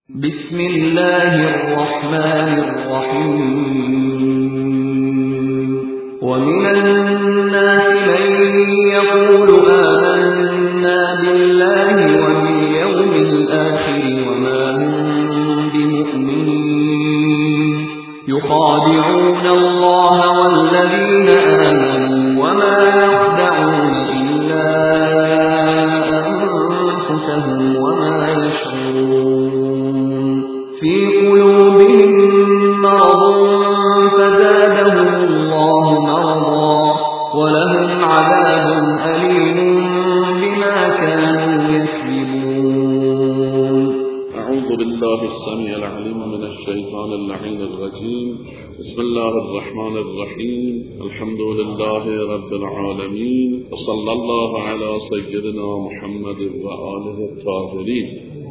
بسم الله الرحمن الرحيم ومن الناس من يقول آمنا بالله واليوم الآخر وما هم بمؤمنين يخادعون الله والذين آمنوا وما يخدعون إلا أنفسهم وما يشعرون في قلوبهم مرض فزادهم الله مرضا ولهم عذاب أليم بما كانوا يكذبون. أعوذ بالله السميع العليم من الشيطان اللعين الرجيم. بسم الله الرحمن الرحيم. الحمد لله رب العالمين وصلى الله على سيدنا محمد وآله الطاهرين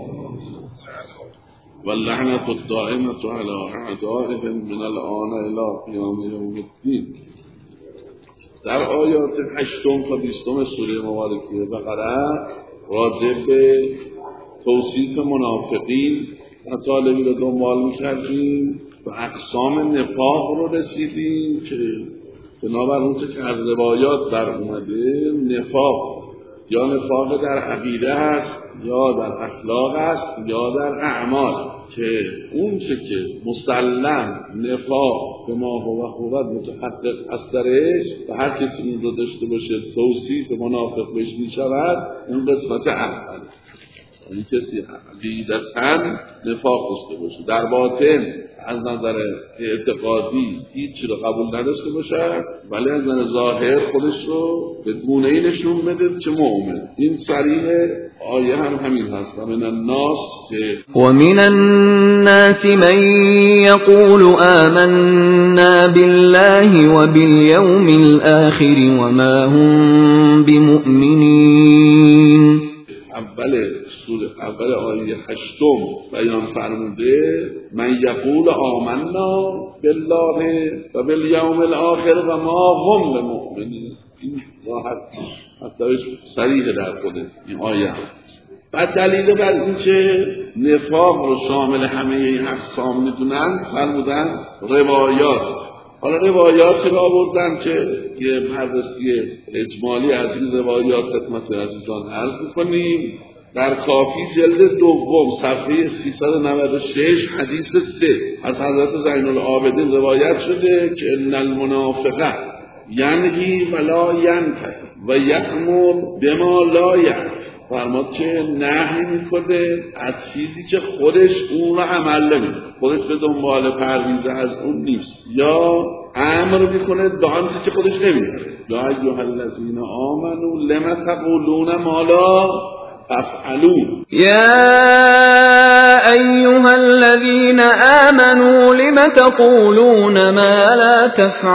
واللعنة الدائمة على أعدائهم من الآن إلى قيام يوم الدين. در آیات 8 تا 20 سوره مبارکه بقره راجع به توصیف منافقین مطالبی رو دنبال می‌کردیم و اقسام نفاق رو رسیدیم که بنابر اونچه که از روایات در اومده نفاق یا نفاق در عقیده است یا در اخلاق است یا در اعمال، که اون چه که مسلم نفاق به ما هو متحقق است درش و هر کسی اون رو داشته باشه توصیف منافق بهش میشود اون قسمت اول. این کسی عقیدتاً نفاق داشته باشه، در باطن از نظر اعتقادی هیچ رو قبول نداشته باشه ولی از نظر ظاهر خودش رو به گونه‌ای نشون بده که مؤمن. این صریح آیه هم همین هست. ومن الناس من يقول آمنا بالله وباليوم الآخر وما هم بمؤمنين. اول آیه 8 بیان فرموده من یقول آمنا بالله و بالیوم الاخر و ما هم بمؤمنین. این راحت مطلبش صریح در خود این آیه. بعد دلیل بر این که نفاق رو شامل همه این اقسام میدونن فرمودن روایات. حالا روایاتی رو آوردن که یه بررسی اجمالی از این روایات خدمت عزیزان عرض می‌کنیم. در کافی جلد 2 صفحه 396 حدیث 3 از حضرت زین العابدین روایت شده که ان المنافقه ینهی ولا ینتهی و یأمر بما لا یأمر. فرمود که نهی میکنه از چیزی که خودش اون رو عمل نمیکنه، خودش به دنبال پرویز از اون نیست، یا امر میکنه به آنچه که خودش نمیکنه. یا ایها الذین آمنوا لم تقولون ما لا تفعلون. يا أيها الذين آمنوا لم تقولون ما لا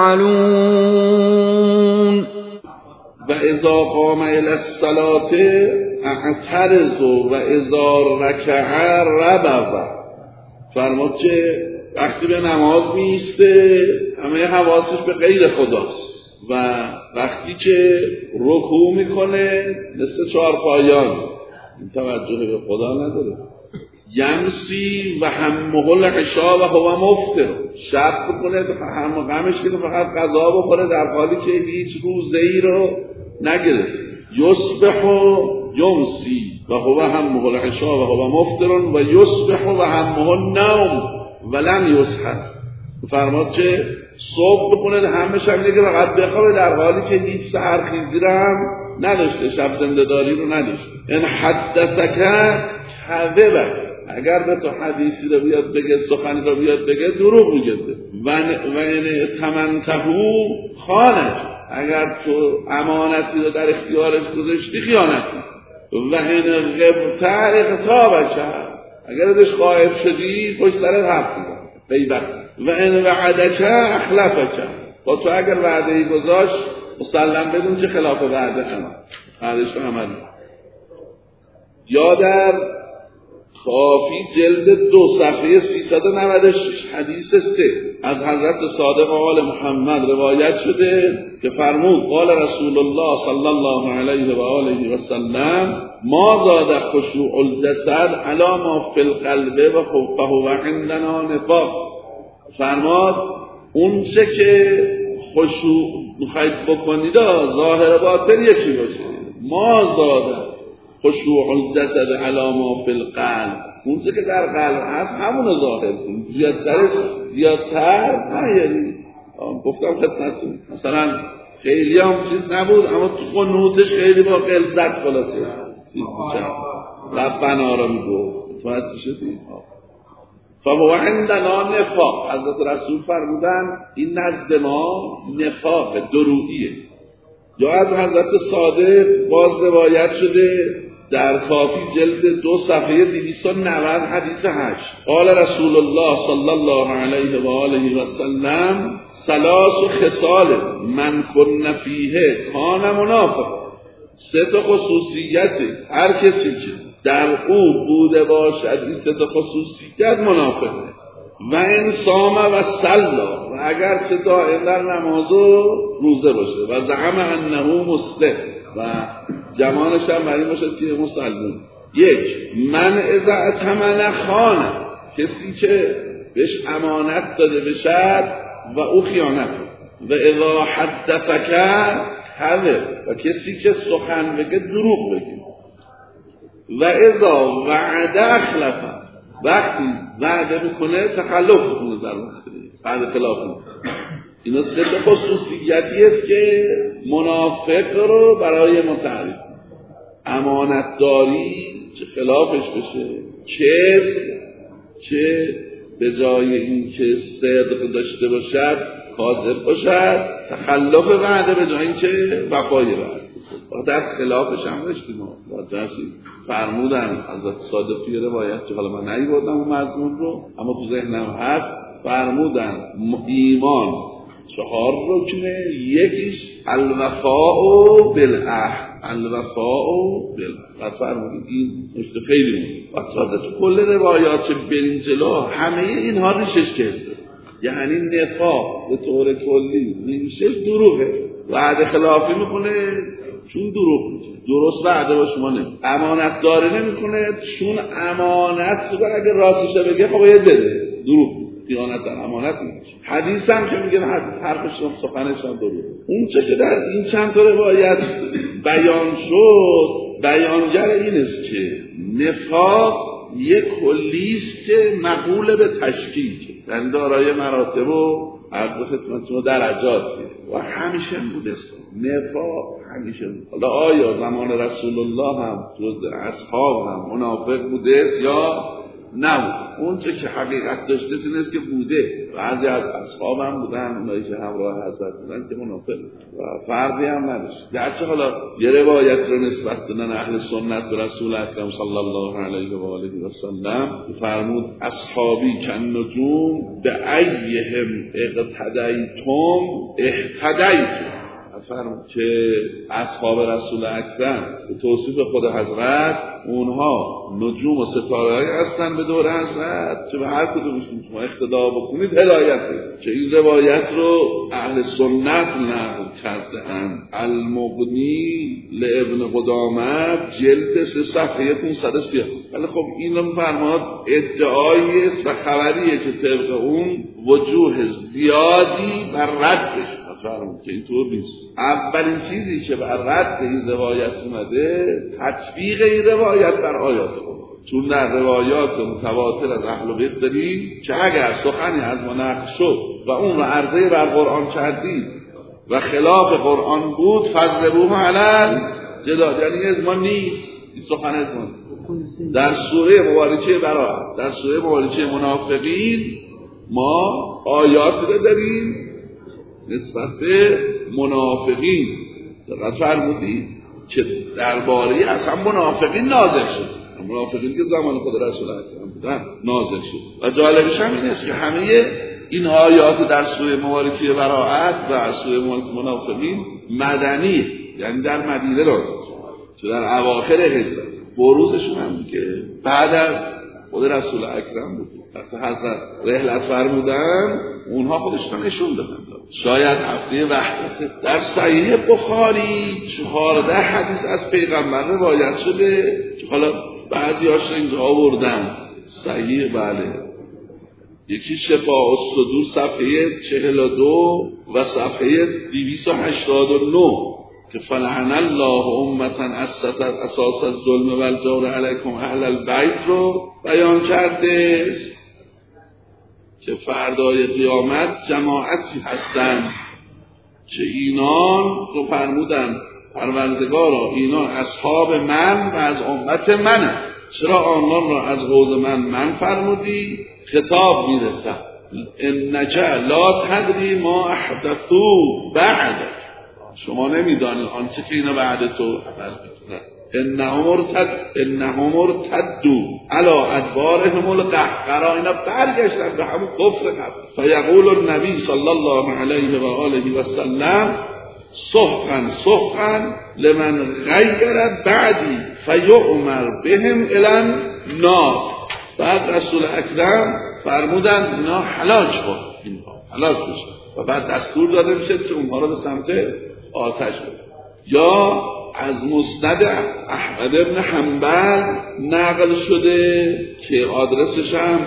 تفعلون. و اذا قام الى الصلاة اعترضوا و اذا رکع ربوا. فرمود که وقتی به نماز میسته همه حواسش به غیر خداست و وقتی که رکوع میکنه مثل چهارپایان توجه به خدا نداره. یمسی و همه العشاء و هو مفطر. شب بکنه هم غمش که فقط غذا بخوره در حالی که هیچ روزه‌ای رو نگرفت. یصبح و یمسی و هو همه العشاء و هو مفطر و یصبح و همه النوم و لم یسحر. فرماد که صبح بکنه همه شب دیگه فقط بخوابه در حالی که هیچ سحرخیزی رو هم نداشته، شب زنده‌داری رو نداشته. ان حدثک کذب. اگر به تو حدیثی رو بیاد بگه، سخنی رو بیاد بگه، دروغ میگه. و ان تمنتهو خانت. اگر تو امانتی رو در اختیارش گذاشتی خیانت می‌کنی. و ان غبت اغتابک. اگر ازش غایب شدی پشت سرت حرف می‌زنه، غیبت. و ان وعدک اخلفک. با تو اگر وعده‌ای گذاشت مسلم بدون که خلاف وعده عملش عمل. یا در کافی جلد 2 صفحه 396 حدیث 3 از حضرت صادق آل محمد روایت شده که فرمود قال رسول الله صلی الله علیه و آله و سلم ما زاد خشوع الجسد علی ما فی القلب و فهو عندنا نفاق. فرماد اون چه که خشوع میخواید بکنید ظاهر باطن یکی باشه. ما زاد خشوع الجسد علی ما فی القلب، اون چه که در قلب هست همون ظاهر کن، زیادتر نه. یعنی گفتم خدمتتون مثلا خیلی هم چیز نبود اما تو قنوتش خیلی با غلظت خلاصه چیز میشه لب بنا رو میگو فهمت شدی. فهو عندنا نفاق. حضرت رسول فرمودن این نزد ما نفاق دروییه. یا از حضرت صادق باز روایت شده در کافی جلد 2 صفحه 290 حدیث 8 قال رسول الله صلی الله علیه و آله و سلم 3 خصال من کن فیه کان منافق. 3 خصوصیت هر کسی که در او بوده باشد این 3 خصوصیت منافقه. و ان صام و صلی و اگر چه دائم در نماز و روزه باشه و زعم انه مسلم و جمالش هم برای باشد که مسلمان. 1 من اذا اتمن خانه، کسی که بهش امانت داده بشد و او خیانت و اذا حدث کذب و کسی که سخن بگه دروغ بگه و اذا وعد اخلف وقتی وعده میکنه تخلف میکنه در بعد خلاف. اینا 3 خصوصیتی است که منافق رو برای ما تعریف. امانتداری چه خلافش بشه، چه به جای این که صدق داشته باشد کاذب باشد، تخلف وعده به جای این که وفای وعده در خلافش هم داشتیم. فرمودن حضرت صادق توی روایت که حالا من نیاوردم اون مضمون رو اما تو ذهنم هست، فرمودن ایمان 4 رکنه، یکیش الوفاء بالعهد، الوفاء بالعهد. فرمودن این نکته خیلی مهمه. وقتی تو کل روایات بریم جلو همه اینها ریشش کرده، یعنی نفاق به طور کلی ریشش دروغه، وعده خلافی میکنه چون دروغ میگه، درست وعده با شما نمیکنه، امانت داری نمیکنه چون امانت رو اگه راستش بگه خب باید بده، دروغ خیانت در امانت میشه. حدیث هم که میگه حرفش سخنش هم دروغ. اون چه که در این چند تا روایت بیان شد بیانگر این است که نفاق یک کلیست که مقوله به تشکیل، یعنی دارای مراتب و عرض خدمت شما درجاتی و همیشه بوده است. نفاق همیشه بوده. حالا آیا زمان رسول الله هم جز اصحاب هم منافق بوده یا نبود؟ اون چه که حقیقت داشته این است که بوده. بعضی از اصحاب هم بودن اونایی که همراه حضرت بودن که منافق و فرقی هم نداشت. گرچه حالا یه روایت رو نسبت دادن اهل سنت به رسول اکرم صلی الله علیه و آله و سلم فرمود اصحابی کن نجوم به ایهم اقتدیتم اهتدیتم. فرمود که اصحاب رسول اکرم به توصیف خود حضرت اونها نجوم و ستاره‌ای هستن به دور حضرت که به هر کدومشون شما اقتدا بکنید هدایت بید. که این روایت رو اهل سنت نقل کرده‌اند. المغنی لابن قدامه جلد 3 صفحه 530. ولی خب این رو فرماد ادعایی و خبریه که طبق اون وجوه زیادی بر ردش فرمود که اینطور نیست. اولین چیزی که بر رد این روایت اومده تطبیق این روایت بر آیات خدا، چون در روایات متواتر از اهل بیت داریم که اگر سخنی از ما نقل شد و اون رو عرضه بر قرآن کردید و خلاف قرآن بود فضربوه علی جدال، یعنی از ما نیست این سخن از ما. در سوره مبارکه براءت، در سوره مبارکه منافقین ما آیاتی رو داریم نسبت به منافقین. دقت فرمودید که درباره اصلا منافقین نازل شد، منافقین که زمان خود رسول اکرم بودن نازل شد. و جالبش هم این است که همه این آیات در سوره مبارکه براءت و سوره مبارکه منافقین مدنی، یعنی در مدینه نازل شد، که در اواخر هجرت. بروزشون هم که بعد از خود رسول اکرم بود. وقتی حضرت رحلت فرمودن اونها خودشون نشون دادن. شاید هفته وحدت در صحیح بخاری 14 حدیث از پیغمبر روایت شده که حالا بعضی‌هاش اینجا آوردن. صحیح بله. یکی شفاء الصدور صفحه 42 و صفحه 289 که فلعن الله امة اسست اساس الظلم والجور علیکم اهل البیت رو بیان کرده که فردای قیامت جماعتی هستند که اینان رو فرمودن پروردگارا اینان اصحاب من و از امت منه، چرا آنان را از حوض من فرمودی؟ خطاب میرسه انک لا تدری ما احدثوا بعدک، شما نمیدانی آنچه که اینا بعد تو انهم ارتدوا علی ادبارهم القهقرا، اینا برگشتن به همون کفر قبل. فیقول النبی صلی الله علیه و آله و سلم سحقا سحقا لمن غیر بعدی فیؤمر بهم الی النار. بعد رسول اکرم فرمودن اینا هلاک بشن و بعد دستور داده میشه که اونها رو به سمت آتش ببرن. یا از مسند احمد بن حنبل نقل شده که آدرسش هم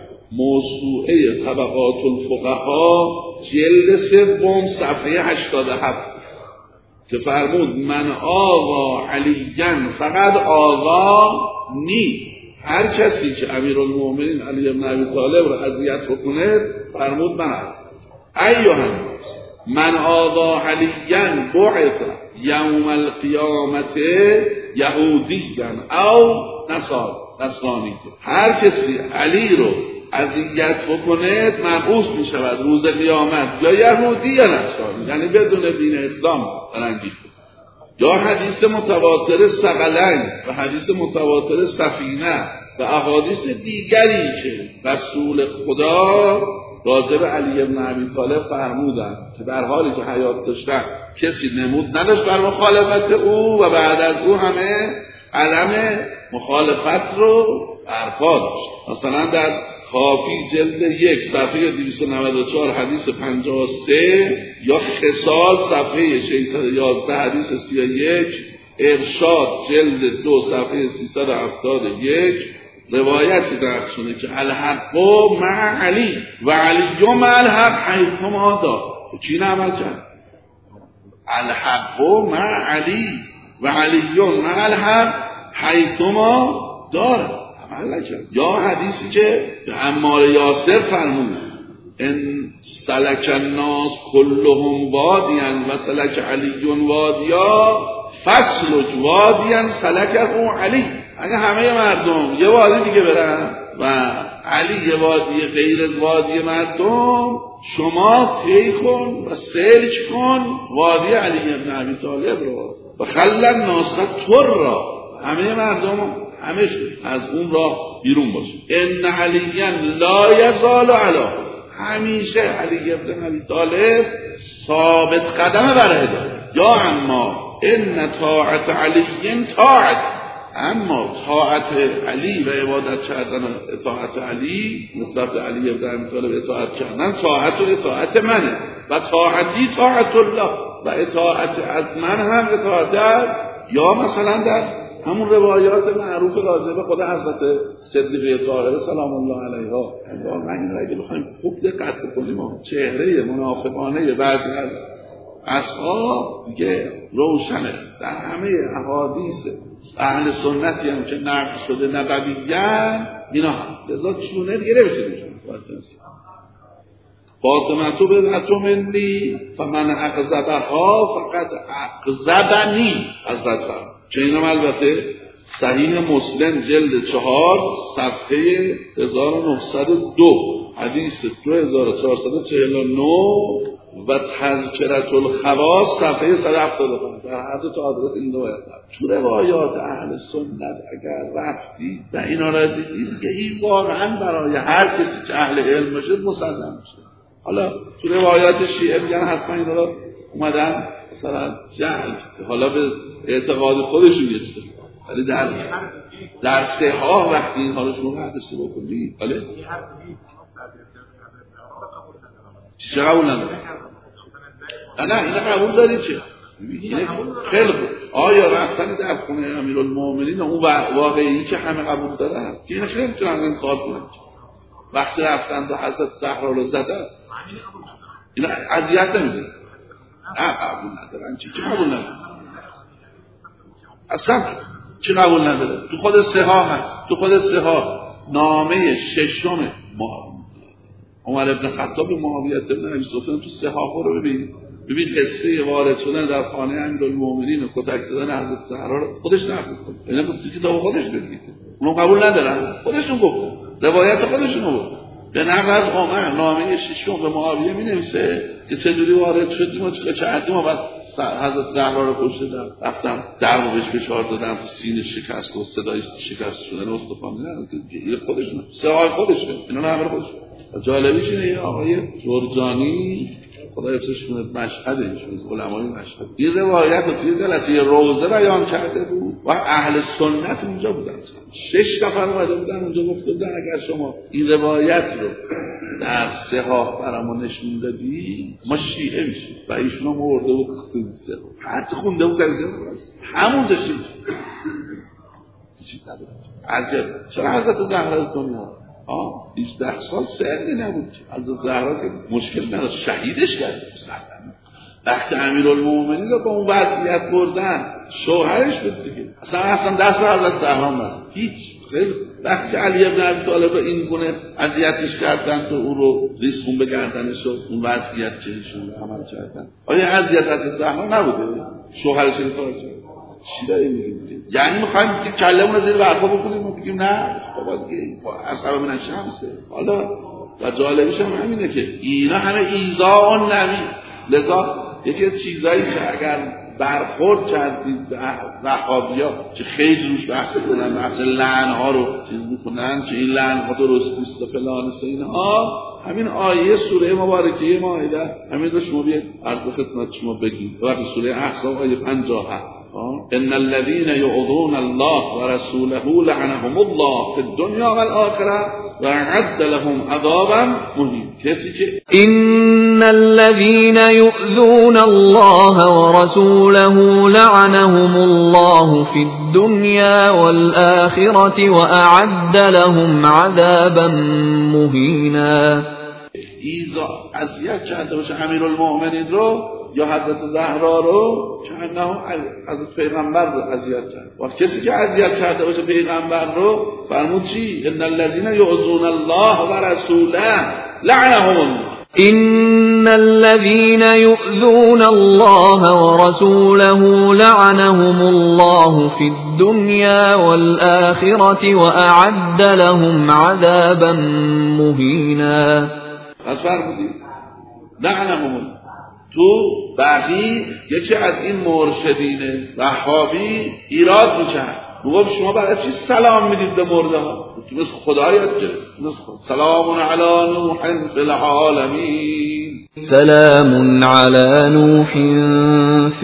موسوعه طبقات الفقها جلد 3 صفحه 87 که فرمود من آقا علیین فقط آقا نی، هر کسی که امیرالمومنین علی بن ابی طالب رو اذیت بکنه فرمود من هستم. ایها من آقا علیین بعث یوم القیامت یهودیان او نصرانی، هر کسی علی رو اذیت بکنه مبعوث می شود روز قیامت یا یهودی یا نصرانی، یعنی بدون دین اسلام برانگیخته. یا حدیث متواتر ثقلین و حدیث متواتر سفینه و احادیث دیگری که رسول خدا راجع به علی بن ابی طالب فرمودند که در حالی که حیات داشتن کسی نمود نداشت بر مخالفت او و بعد از او همه علم مخالفت رو برپا داشت. مثلا در کافی جلد 1 صفحه 294 حدیث 53 یا خصال صفحه 611 حدیث 31، ارشاد جلد 2 صفحه 371 روایتی در شده که الحق مع علی و علی مع الحق حیثما دار. چی عمل کرد؟ الحق مع علی و علی مع الحق حیثما دار عمل نکرد. یا حدیثی که عمار یاسر فرمود ان سلک الناس كلهم وادیا و سلک علی وادیا فسلک وادیا سلکه علی. اگه همه مردم یه وادی دیگه برن و علی یه وادی غیر از وادی مردم، شما طی کن و سلک کن وادی علی بن ابی طالب رو و خلل الناس را، همه مردم همش از اون راه بیرون باشه. ان علیًا لا یزال علی، همیشه علی بن ابی طالب ثابت قدم بر هدایت. یا اما ان طاعت علی طاعت، اما طاعت علی و عبادت کردن اطاعت علی نسبت به علی بن ابی طالب اطاعت کردن طاعت و اطاعت منه و طاعتی طاعت الله و اطاعت از من هم اطاعت است. یا مثلا در همون روایات معروف راجع به خود حضرت صدیقه طاهره سلام الله علیها، من این را اگه بخوایم خوب دقت بکنیم چهره منافقانه بعضی از اصحاب دیگه روشنه. در همه احادیث اهل سنتی هم که نقل شده نبویان اینا هم لذا چونه دیگه نمیشه فاطمه تو به منی فمن اقذبها فقد اقذبنی حضرت فرمود که اینم البته صحیح مسلم جلد 4 صفحه 1902 حدیث 2449 و تذکرة الخواص صفحه 175 در هر دو تا آدرس این روایت هست. تو روایات اهل سنت اگر رفتی و اینا را دیدید که این واقعا برای هر کسی که اهل علم باشه مسلم میشه. حالا تو روایات شیعه میگن حتما اینا را اومدن مثلا جهل حالا به اعتقاد خودشون یسته ولی در صحاح وقتی اینها رو شما حدثی بکنید بله چه قبول نداره؟ نه اینا قبول داری چه؟ خیلی خوب آیا رفتن در خونه امیرالمومنین اون واقعی که همه قبول دارن که اینا خیلی میتونن انکار کنن وقتی رفتن تو حضرت زهرا رو زدن اینا اذیت نمیده نه قبول ندارن چی قبول ندارن اصلا چی قبول نداره تو خود صحاح هست تو خود صحاح نامه ششم عمر ابن خطاب معاویه ابن ابی سفیان تو صحاح رو ببین قصه وارد شدن در خانه امیرالمومنین و کتک زدن حضرت زهرا رو خودش نقل کرد اینا تو کتاب خودش ببینید اونو قبول ندارن خودشون گفتن روایت خودشون بود به نقل از عمر نامه ششم به معاویه می‌نویسه که چجوری وارد شدیم و چه کردیم و بعد حضرت زهرا رو کشتن رفتم در رو بهش فشار دادم تو سینه شکست و صدای شکست شدن استخوان نه که خودشون سوای خودشه اینا همه خودشه جالبیش اینه یه آقای جرجانی خدا حفظش کنه مشهد ایشون علمای مشهد این روایت رو توی جلسه روزه بیان کرده بود و اهل سنت اونجا بودن 6 نفر اومده بودن اونجا گفته بودن اگر شما این روایت رو در صحاح برامون نشون دادی ما شیعه میشیم و ایشون هم مرده بود خطوی صحاح حتی خونده بود همون داشتیم چیز نداره عجب چرا حضرت زهرا از دنیا 18 سال سنی نبود حضرت زهرا که مشکل نداشت شهیدش کرد وقتی امیرالمومنین رو با اون وضعیت بردن شوهرش بود دیگه اصلا دست حضرت زهرا نبود هیچ خیلی وقتی علی ابن ابی طالب رو این گونه اذیتش کردن تو او رو ریسمون به گردنش و اون وضعیت که ایشون عمل کردن آیا اذیت حضرت زهرا نبوده شوهرش رو کار کرد چی داری میگیم یعنی میخوایم که کلمون رو زیر برپا بکنیم و بگیم نه بابا دیگه اصحاب من شمسه حالا و جالبش هم همینه که اینا همه ایذا و نبی لذا یکی چیزایی که اگر برخورد کردید به وهابیا که خیلی روش بحث کنن بحث لعنها رو چیز میکنن که این لعنها درست نیست و فلان است اینها همین آیه سوره مبارکه مائده همین رو شما بیاید عرض خدمت شما بگید وقتی سوره احزاب آیه 57 ان الذين يؤذون الله ورسوله لعنهم الله في الدنيا والآخرة وأعد لهم عذابا مهينا کسی که ان الذين يؤذون الله ورسوله لعنهم الله في الدنيا والآخرة وأعد لهم عذابا مهينا ایزا اذیت کرده باشه امیرالمومنین رو یا حضرت زهرا رو که انه حضرت پیغمبر رو اذیت کرد و کسی که اذیت کرده باشه پیغمبر رو فرمود چی ان الذين يؤذون الله ورسوله لعنهم الله ان الذين يؤذون الله ورسوله لعنهم الله في الدنيا والآخرة وأعد لهم عذابا مهينا پس فرمودید لعنهم الله تو بقی یکی از این مرشدین وهابی ایراد میکرد میگفت شما برای چی سلام میدید به مرده ها تو مثل خدا یاد گرفت سلام علی نوح فی العالمین سلام علی نوح فی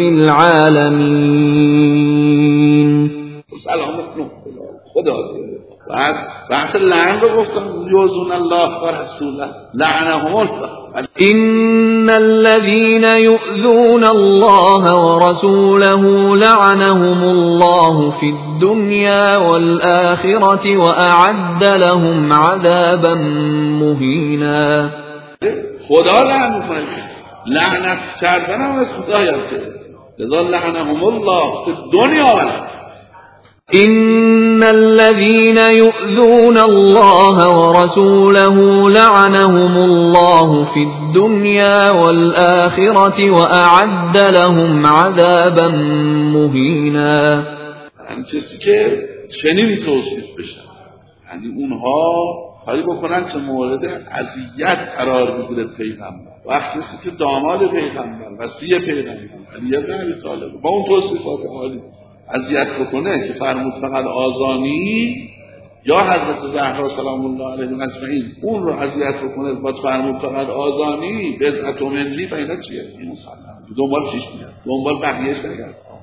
العالمین سلام نوح خدا بعد بحث لعن رو گفتم یؤذون الله و رسوله لعنهم الله ان الذين يؤذون الله ورسوله لعنهم الله في الدنيا والآخرة وأعد لهم عذابا مهينا خدا لعن میکنه لعنت کردن هم از خدا یاد کرده لذا لعنهم الله في الدنيا والآخرة ان الذين يؤذون الله ورسوله لعنهم الله في الدنيا والآخرة وأعد لهم عذابا مهينا هم کسی که چنین توصیف بشن یعنی اونها کاری بکنن که مورد اذیت قرار بگیره پیغمبر وقتی که داماد پیغمبر وصی پیغمبر علی بن ابی طالب با اون توصیفات عالی اذیت بکنه که فرمود فقط آذانی یا حضرت زهرا سلام الله علیها اجمعین اون رو اذیت بکنه با فرمود فقط آذانی بزعت و منی و اینا چیه این سلام دنبال چیش میاد دنبال بقیه‌اش نگرد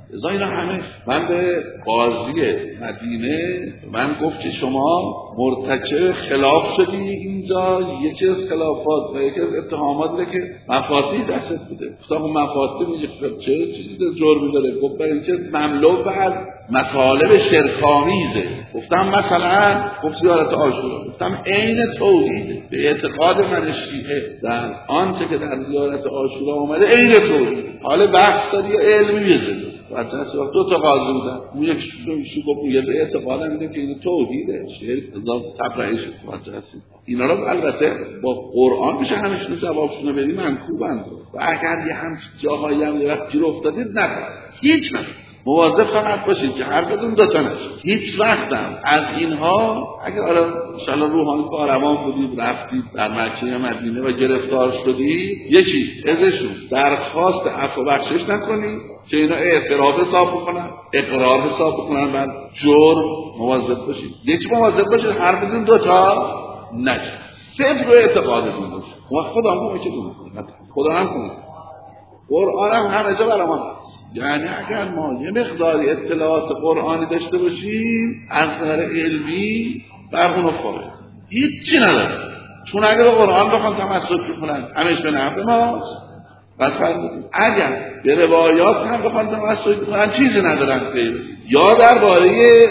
ازا اینا همه. من به قاضی مدینه من گفت که شما مرتکب خلاف شدی اینجا، یکی از خلافات و یکی از اتهامات بوده که مفاتیح دستت بوده. گفتم اون مفاتیح میگه چه چیزی جرمی داره؟ گفت برای اینکه مملو از مطالب شرک‌آمیزه. گفتم مثلا گفت زیارت عاشورا، گفتم عین توحیده به اعتقاد من شیعه در آنچه که در زیارت عاشورا اومده عین توحید. حالا بحث داری یا علمی بزنی. بعد از وقت دو تا قاضی بودن، اون یکی گفت میگه به اعتقاد میگه که این توحیده، شرک الله تبرئه شد. اینا رو البته با قرآن میشه همشون جوابشون رو بدی منکوبند. و اگر یه همچین جاهایی هم یه وقت گیر افتادید نکنید، هیچ نکنید، مواظب فقط باشید که حرفتون دوتا نشه. هیچ وقتم از اینها اگر انشاءالله روحانی کاروان بودید رفتید در مکه یا مدینه و گرفتار شدید، یکی ازشون درخواست عفو بخشش نکنید که اینا اعتراف حساب بکنن، اقرار حساب بکنن، بعد جرم مواظب باشید. یکی مواظب باشید حرفتون دوتا نشه، صفر رو اعتقادتون باشه. و خدا هم که خدا هم کنید. قرآن هم همه جا برای ما هست. یعنی اگر ما یه مقداری اطلاعات قرآنی داشته باشیم از نظر علمی بر اونو فاره هیچی نداره. چون اگر قرآن بخوان تمسک بکنن همش به نفع ماست. بس فرمودیم اگر به روایات هم بخوان تمسک بکنن چیزی ندارن خیلی. یا درباره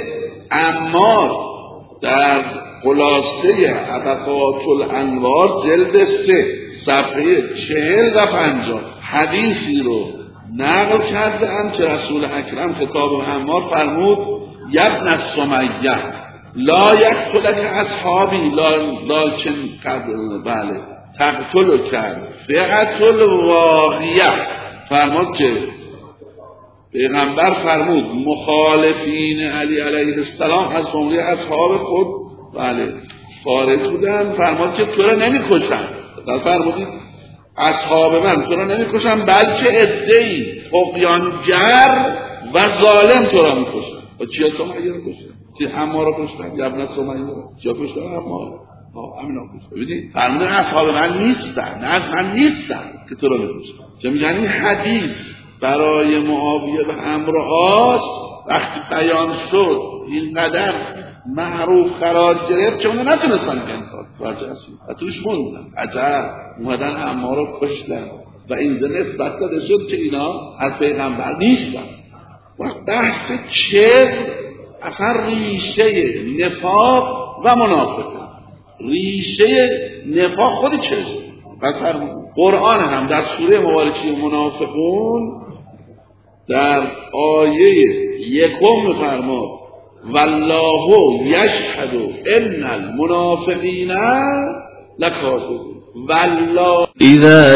عمار در خلاصه طبقات الانوار جلد 3 صفحه 40 و 50 حدیثی رو نقل کرده اند که رسول اکرم خطاب به عمار فرمود یبن السمیه لا یقتلک اصحابی لکن بله تقتلک فئة الواقیه. فرمود که پیغمبر فرمود مخالفین علی علیه السلام از جمله اصحاب خود بله خارج بودن. فرمود که تو را نمی‌کشن. فرمودید اصحاب من تو را نمی‌کشن بلکه عده‌ای طغیانگر و ظالم تو را می‌کشن. و چیا سمیه رو کشتن؟ چی عمار رو کشتن؟ ابن سمیه رو چیا کشتن؟ عمار همینا کشتن. ببینید فرمودن اصحاب من نیستن، نه از من نیستن که تو را می‌کشن. چه میگن این حدیث برای معاویه و عمرو عاص وقتی بیان شد اینقدر معروف قرار گرفت که اونو نتونستن انکار کنن و توش موندن. عجب اومدن عمار رو کشتن و اینجا نسبت داده شد که اینا از پیغمبر نیستن. و بحث چه اصلا ریشه نفاق و منافقه، ریشه نفاق خود چیست؟ مثلا قرآن هم در سوره مبارکه منافقون در آیه 1 می‌فرماد والله یشهد ان المنافقین لکاذبون. والله اذا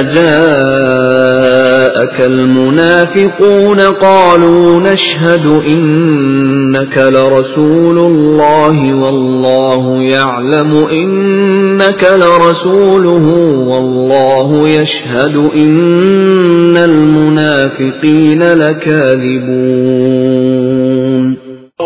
جاءك المنافقون قالوا نشهد انك لرسول الله والله يعلم انك لرسوله والله يشهد ان المنافقين لكاذبون.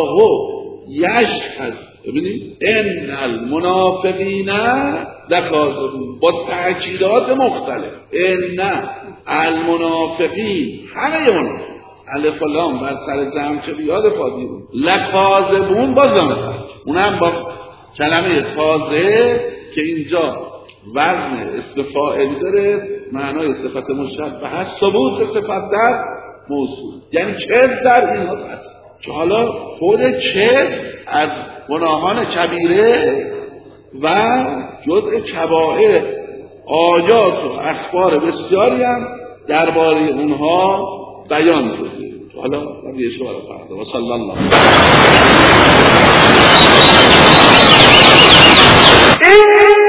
یشهد ببینید ان المنافقین لکاذبون با تأکیدات مختلف. ان المنافقین همه منافق الف و لام بر سر جمع که بیاد فاضی بود، لکاذبون باز نمیخواد اونم با کلمه تازه که اینجا وزن اسم فاعلی داره، معنای صفت مشبهه هست، ثبوت صفت در موصول، یعنی کذب در اینها هست که حالا خود کذب از گناهان کبیره و جزء کبائر آیات و اخبار بسیاری هم درباره اونها بیان شده. حالا من یه شوال فردا و صلی الله